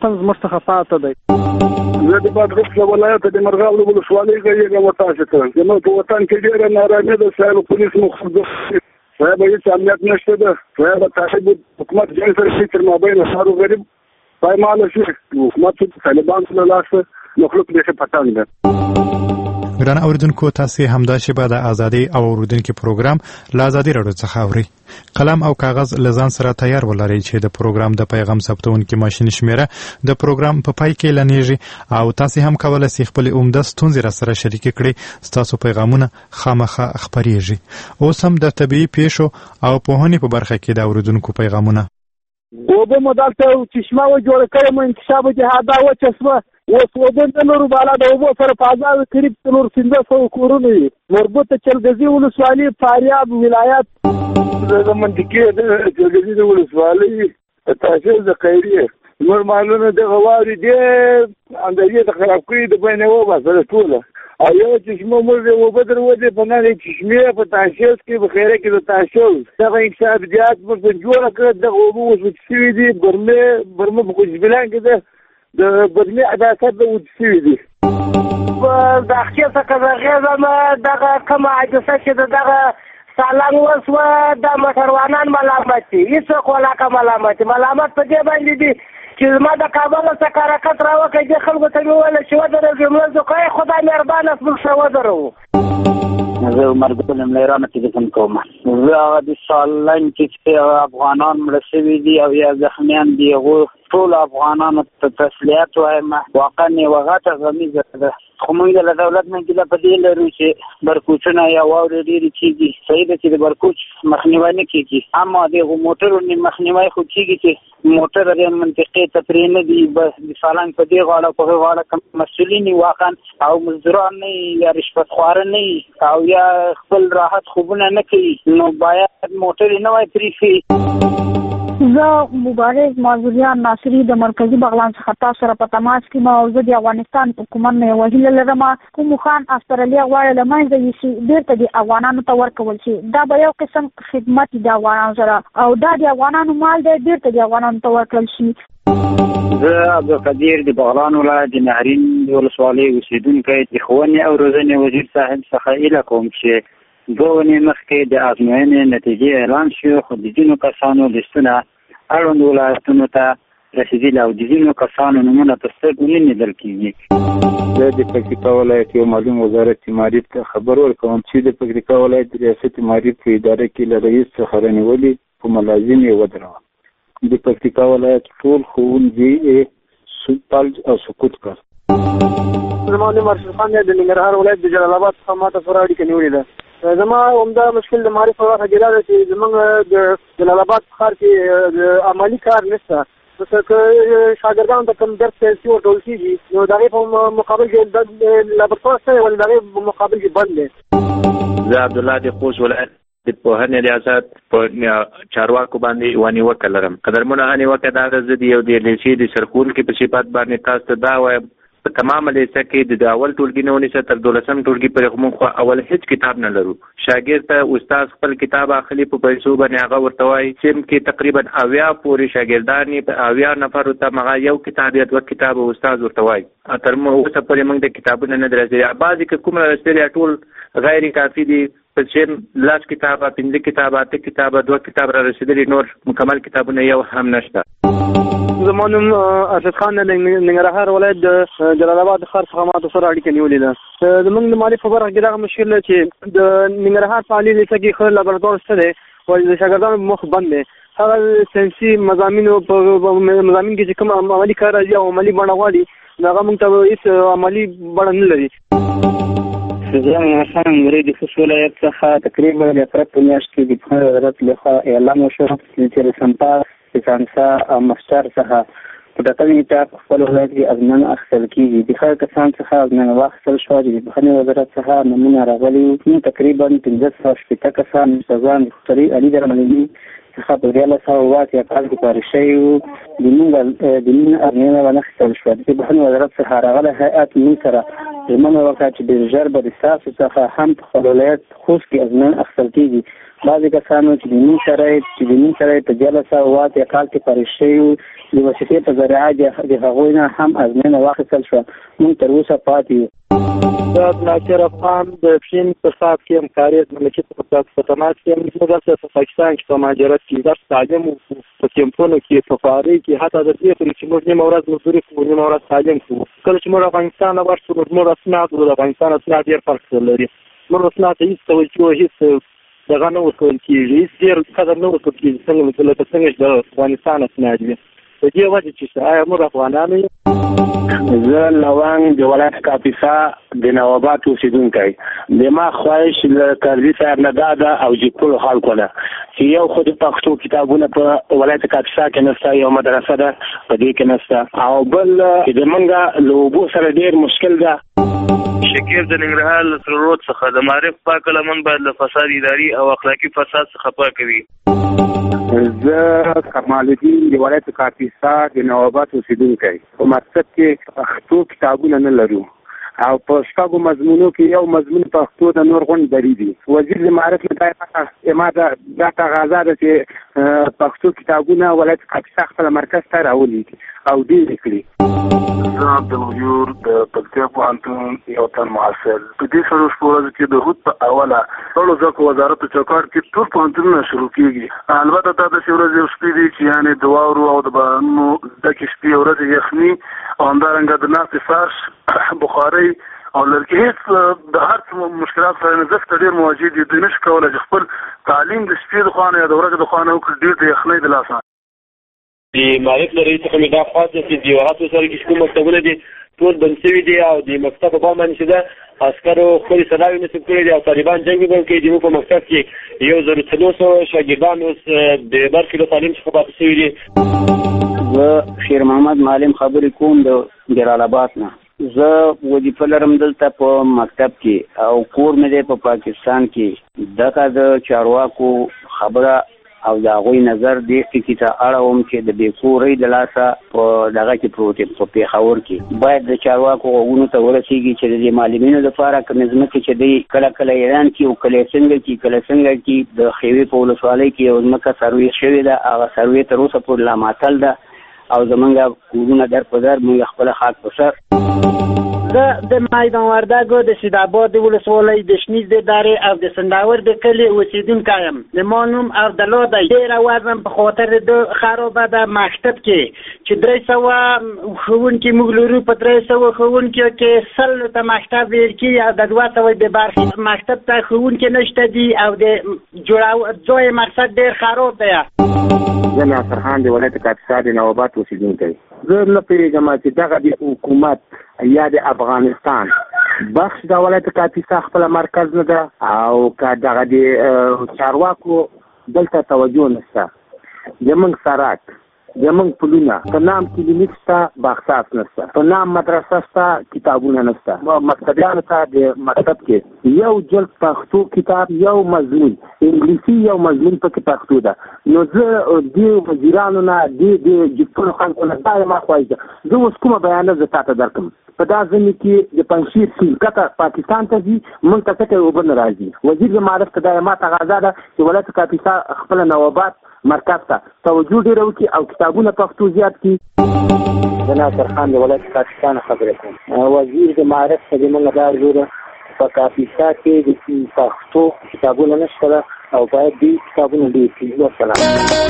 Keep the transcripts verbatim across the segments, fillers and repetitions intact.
وطن زموږ څخه پاتې دی. زه د بادغیس ولایت د مرغاب ولسوالۍ غږیږم تاسو ته. زموږ په وطن کې ډېره نارامي ده. صاحب پولیس مخالف صاحب هیڅ امنیت نشته ده. صاحب طالب حکومت جنګ سره شي تر مابین سارو غریب پایمال شي. حکومت طالبان له لاسه مخلوق دې پټان ده. ګران اوریدونکو تاسو همدا شیبه د ازادي او اوریدونکو پروګرام له ازادي راډیو څخه اوري. قلم او کاغذ لزان سره تیار ولرئ چې د پروګرام د پیغام ثبتونکو ماشين شمیره د پروګرام په پای کې لنیږي او تاسو هم کولای شئ خپل عمده ستونزې را سره شریک کړئ. تاسو پیغامونه خامخا خبريږي. اوس هم د طبيعي پیښو او پوهنې په برخه کې د اوریدونکو پیغامونه. اوبه مدلته چشمه و جوړ کړم انتخاب جهادا و چشمه اوس اوبه د نورو بالا د اوبو سره په ازاد قریب نور پنځه سوه کورونه دي. مربوطه چلګزي ولسوالۍ فاریاب ولایت د منطقې د چلګزي ولسوالۍ تاسیس د خیریه نور مالونه د غواري دي اندازې د خراب کړی د بینه و باسه ټوله او یو چشمه موږ و بدر و دې په نه چشمه په تاسیس کې په خیره کې د تاسیس دغه انشاء دیات په جوړه کړ د اوبو وسوي دي برمه برمه په کوچبلان کې ده د برمه عدالت د وسوي دي د اخیر څخه غیزه دغه کوم عجزه چې دغه سالان وسوه د موټروانان ملامت دي. هیڅ ولا کوم ملامت ملامت په دې باندې دي چې ما د کابل څخه حرکت راوکړ چې خلکو ته مې ویل چې ودرېږئ موږ خدای خدای مهربانه موږ ښه ودرو. زه عمر ګل ملیرانه تلیفون کوم. زه هغه د سالنګ چې افغانان مړه شوي دي او یا زخمیان دي هغو ټول افغانانو ته تسلیت وایم. واقعا یوه غټه غمیزه ده خو موږ له دولت نه ګیله په دې لرو چې برکوچونه یا واورې ډېرې کېږي. صحیح ده چې د برکوچ مخنیوی نه کېږي اما د هغو موټرو مخنیوی خو کېږي چې موټر د منطقې ته پرې نه دي. بس د سالنګ په دې غاړه په هغې غاړه کوم مسؤلین واقعا او مزدوران نه یا رشوت خواره نه او یا خپل راحت خوبونه نه کوي نو باید موټر یې نه وای پرېښي. زه مبارز معذوریان ناصري د مرکزي بغلان څخه تاسو سره په تماس کې ما او زه د افغانستان حکومت نه یوه هیله لرم کوم خان استرالیا غواړي له منځه یوسي بیرته د افغانانو ته ورکول شي. دا به یو قسم خدمت د افغانانو سره او دا د افغانانو مال دی بیرته د افغانانو ته ورکړل شي. زه عبدالقدیر د بغلان ولایت د نهرین ولسوالۍ اوسېدونکی د ښوونې او روزنې وزیر صاحب څخه هیله کوم چې دوه اونۍ مخکې د ازموینې نتیجې اعلان شو خو د ځینو کسانو لیستونه اړوند ولایتونو ته رسېدلي او د ځینو کسانو نومونه په سترګو نه لیدل کېږي. زه د پکتیکا ولایت یو معلوم وزارت معارف ته خبر ورکوم چې د پکتیکا ولایت د ریاست معارف په اداره کې له رئیس څخه رانیولي په ملازم یې ودروه. د پکتیکا ولایت ټول ښوونځي فلج او سقوط کړ. زما نوم ارشد خان دی د ننګرهار ولایت د جلال آباد څخه ما ته سره اړیکه نیولې ده. زما عمده مشکل د معارف په برخه کې دا ده چې زموږ د جلال آباد ښار کې د عملي کار نشته. که شاګردانو ته کوم درس پیسې ورکول کېږي نو د هغې په مقابل کې د لابراتوار شته ولې د هغې په مقابل کې بند دی. زه عبدالله د خوست ولایت د پوهنې ریاست په چارواکو باندې یوه نیوکه لرم. قدرمنه هغه نیوکه دا ده زه د یو د لیسې د سرښوونکي په صفت باندې تاسو ته دا وایم په تمامه لیسه کې د اول ټولګي نه ونیسه تر دولسم ټولګي پورې موږ خو اول هیڅ کتاب نه لرو. شاګرد ته استاد خپل کتاب اخلي په پیسو باندې هغه ورته وایي چې کې تقریبا اویا پورې شاګردان په اویا نفرو ته هغه یو کتاب یا دوه کتاب استاد ورته وایي. تر اوسه پورې موږ د کتابونه نه دي رسېدلي. بعضې که کوم رسېدلي ټول غیر کافي دي په شیم لاس کتابه پنځه کتابه اته کتابه دوه کتاب را رسېدلي نور مکمل کتابونه یو هم نشته. زما نوم ارشد خان د ننګرهار ولایت د جلال آباد ښار څخه ما ته سره اړیکه نیولې ده. زموږ د معارف په برخه کې دغه مشکل دی چې د ننګرهار په عالي لیسه کې ښه لابراتوار شته دی او د شاګردانو مخ بند دی. هغه ساینسي مضامینو په مضامین کې چې کوم عملي کار راځي او عملي بڼه غواړي هغه موږ ته هېڅ عملي بڼه نه لري. زه حسن مرید خوست ولایت څخه تقریبا د اپریل په میاشت کې د پوهنې وزارت لخوا اعلان وشو چې رسمپا سانسا او مستر څخه په ټاکلي نیټه په خپل ولایت کې ازموینه اخیستل کېږي. د هغه کسان څخه ازموینه واخیستل شوه چې د پوهنې وزارت څخه نومونه راغلي وو. تقریبا پنځه سوه شپېته کسان استادان د خپلې علي درملني څخه په دیارلس سوه اووه اتیا کال کې پارې شوي وو. د موږ د موږ ازموینه ونه اخیستل شوه. د پوهنې وزارت څخه راغلی هیئت موږ سره ژمنه وکړه چې ډېر ژر به د ستاسو څخه هم په خپل ولایت خوست کې ازموینه اخیستل کېږي. بعضې کسانو چې د نیم شرایط چې د نیم شرایط په دیارلس سوه اوه اتیا کال کې فارغ شوي وو د یونیورسټۍ په ذریعه د هغوی نه هم ازموینه واخیستل شوه. موږ تر اوسه پاتې یو. زه ناصر افغان د پښین په صاحب کې یم کارېز مملکت په فتنات کې یم. زه دلته په پاکستان کې په مهاجرت کې درس تعلیم په کیمپونو کې په خوارۍ کې حتی د دې پورې چې موږ نیمه ورځ مزدوري کوو نیمه ورځ تعلیم کوو. کله چې موږ افغانستان نه ورسو نو زموږ اسناد د افغانستان اسناد ډېر فرق لري. موږ اسناد ته هېڅ توجه هېڅ دغه نه ورکول کېږي، هېڅ ډېر قدر نه ورکول کېږي څنګه لکه څنګه چې د افغانستان اسناد وي. د دې وجه چې آیا موږ افغانان یو؟ زه لونګ د ولایت کاپیسا د نواباد اوسېدونکی. د ما خواهش له کرزي صاحب نه دا ده او چې ټولو خلکو نه چې یو خو د پښتو کتابونه په ولایت کاپیسا کې نشته، یو مدرسه ده په دې کې نشته، او بل چې د منګه له اوبو سره ډېر مشکل ده. شکیب د ننګرهار له سرود څخه د معرف پاک لمن باید له فساد اداري او اخلاقي فساد څخه پاک وي. زه کمال الدین د ولایت کاپیسا د نواباد اوسېدونکی. په مقصد کې پښتو کتابونه نه لرو او په شپږو مضمونو کې یو مضمون پښتو د نور غونډ بری دي. وزیر د معرف نه ما دا تقاضا ده چې پښتو کتابونه ولایت کاپیسا خپل مرکز ته راولي او ډېر کړي. زه عبدالغیور د پکتیا پوهنتون یو تن محصل. په دې څلور شپو ورځو کې د هود په اوله ټولو زده کړو وزارت په چوکاټ کې ټول پوهنتونونه شروع کېږي. البته دا داسې ورځې او شپې دي چې یعنې د واورو او د بارانونو ډکې شپې ورځې یخني او همدارنګه د ناستې فرش بخارۍ او لرګي هېڅ د هر څه مشکلات سره نزدک ته ډېر مواجه دي. دوی نشي کولی چې خپل تعلیم د شپې د خوا نه یا د ورځې د خوا نه وکړي، ډېر د یخنۍ د لاسه. د معرف له رئیس څخه مې دا خواست دی چې د هغه سره کې کوم مکتبونه دي ټول بند شوي دي او د مکتب په بام باندې چې ده عسکرو خپلې سلاوي نصب کړي دي او طالبان جنګ هم کوي. زموږ په مکتب کې یو زر څلور سوه شاګردان اوس د برخې له تعلیم څخه پاتې شوي دي. زه شیر محمد معلم خبرې کوم د جلال آباد نه. زه وظیفه لرم دلته په مکتب کې او کور مې دی په پاکستان کې. دغه د چارواکو خبره او د هغوی نظر دې ټکي ته اړوم چې د بېکورۍ د لاسه په دغه کې پروت یم په پېښور کې. باید د چارواکو غوږونو ته ورسېږي چې د دې معلمینو دپاره کومې ځمکې چې دوی کله کله اعلان کړي او کله یې څنګه کړي کله څنګه کړي. د خیوې په ولسوالۍ کې یو ځمکه سروې شوې ده، هغه سروې تر اوسه پورې لا معطل ده او زمونږ کورونه در په در موږ خپله خاک په سر. زه د میدان وردګو د سیدآباد ولسوالۍ د شنیز د دارې او د سنداور د کلي اوسېدونکی یم. د ما نوم عبدالله دی. ډېره وزم په خاطر د خرابه ده مکتب کې چې درې سوه ښوونکي موږ لرو. په درې سوه ښوونکیو کې سل ته مکتب ویل کېږي او د دوه سوه بې برخې مکتب ته ښوونکي نشته دي او د جوړو ځای مقصد ډېر خراب دی. زه ناصر خان د ولایت کاپیسا د نواباد اوسېدونکی. زه نه پوهېږم چې دغه د حکومت یا د افغانستان بخش د ولایت کاپیسا خپل مرکز نه ده او که دغه د چارواکو دلته توجه نشته. زموږ سرک زموږ پلونه په نام کلینیک شته، باغساس نشته، په نام مدرسه شته، کتابونه نشته. مکتبیانو ته د مکتب کې یو جلد پښتو کتاب یو مضمون انګلیسي یو مضمون پکې پښتو ده. نو زه دې وزیرانو نه دې د ټولو خلکو نه دا ما خواهش زه اوس کومه بیانه زه تا ته درکړم. په دا ځینې کې د پنجشیر سیند کته پاکستان ته ځي، موږ ته کته اوبه نه راځي. وزیر د معرف ته دا ما تقاضا ده چې ولایت کاپیسا خپله نواباد مرکز ته توجه ډېره وکړي او کتابونه پښتو زیات کړي. زه ناصر خان د ولایت کاپیسا نه خبرې کوم. وزیر د معرف ته د موږ دا ارزو په کاپیسا کې د پښتو کتابونه نشته ده او باید دې کتابونه ډېر کړي. وسلام.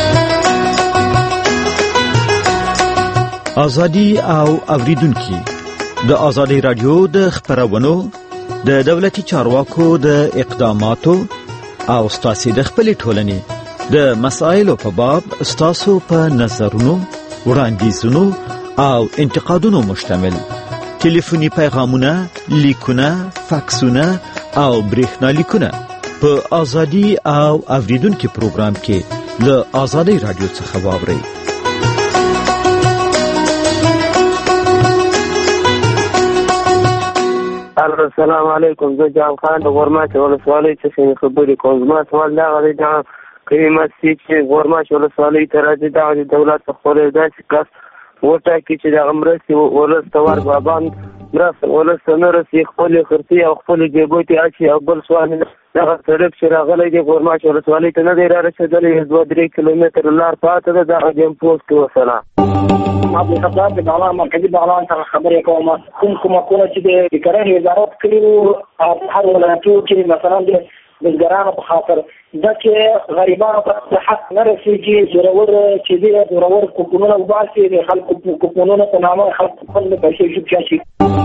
ازادي او اوریدونکي د ازادي رادیو د خبرونو د دولتي چارواکو د اقداماتو او ستاسو د خپلې ټولنې د مسائلو په باب ستاسو په نظرونو وړاندیزونو او انتقادونو مشتمل ټلیفوني پیغامونه، لیکونه، فاکسونه او برېښنا لیکونه په ازادي او اوریدونکو پروګرام کې له ازادي رادیو څخه واورئ. السلام علیکم. زه جان خان د غورماچ ولسوالۍ څخه خبرې کوم. زما سوال دا غواړي چې قیمت چې غورماچ ولسوالۍ ته راځي دا د دولت په خپل داسې کس وټاکي چې دغه مرستې ولس ته ورکړي. مرسته ولس ته نه رسي، خپلې خرڅې او خپلې جیبو ته اچي او بل سوال نه. دغه سړک چې راغلی دی ګورماش ولسوالۍ ته نه دی را رسېدلی، دوه درې کیلومتره لار پاته ده، دغه جیم پوسټ کې وسله. ما د خبرات د بغلان مرکزي بغلان څخه خبرې کوم. کوم کومکونه چې د کرنې وزارت کړي وو هر ولایتونو کې مثلا د بزګرانو په خاطر دا چې غریبانو ته حق نه رسېږي، زورور چې دی زورور کوپنونه وباسي، د خلکو کوپنونه په نامه خلکو خپل پیسې جوب شي.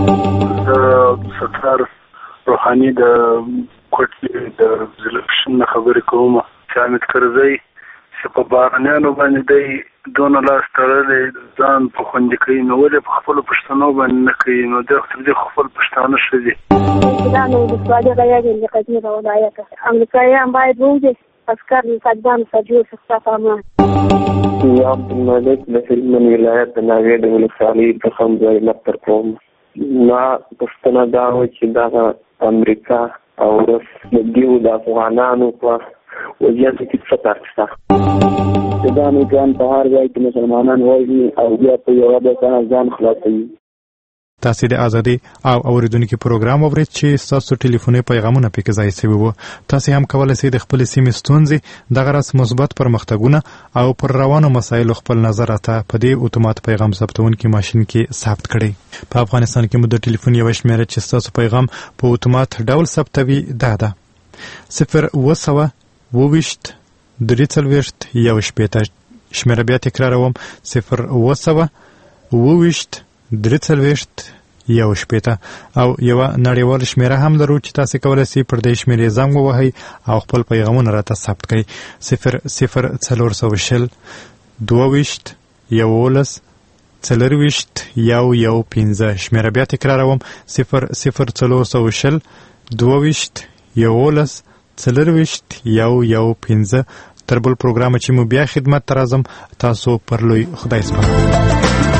ستار روحاني د کوټې د زلفشن خبرې کوم چې حامد کرزی چې په بارانیانو باندې دی دونه لاس تړلی ځان په خوندي کوي، نو ولې په خپلو پښتنو باندې نه کوي؟ نو د تر دې خپل پښتانه ښه دي. دا نو د سوالي غیاګ د قدیمه ولایت امریکایان باید ووځي عسكر صدام سجور استفهام. یا عبدالملک د هلمند ولایت د ناوې د ولسوالۍ څخه ځای لپاره کوم. ما پښتنه دا و چې دغه امریکا او روس د دیو د افغانانو په وضعیت کې څه فرق شته؟ دا امریکایان په هر ځای کې مسلمانان وژني او بیا په یوه بل ځان خلاصوي. تاسو د ازادي او اوریدونکو پروګرام اورئ چې تاسو ټلیفوني پیغامونه پکې ځای شوی وو. تاسو هم کولای شئ د خپل سیمې ستونزې دغه راس مثبت پرمختګونه او پر روانو مسایلو خپل نظر راته په دې اتومات پیغام ثبتونکي ماشين کې ثبت کړئ. په افغانستان کې مو د ټلیفون یو شمیره چې تاسو پیغام په اتومات ډول ثبتوي دا ده صفر وسوه وویشت درې څلوېښت یو شپېته. شمیره بیا تکراروم صفر وسوه وویشت درې څلوېښت یو شپېته او یوه نړیواله شمیره هم لرو چې تاسو کولی شئ پر دې شمیرې زنګ ووهئ او خپل پیغامونه راته ثبت کړئ. صفر صفر څلور سوه شل دوه ویشت یولس څلرویشت یو یو پنځه. شمیره بیا تکراروم صفر صفر څلور سوه شل دوه ویشت یولس څلرویشت یو یو پنځه. تر بل پروګرام چې مو بیا خدمت ته راځم تاسو پر لوی خدای سپارم.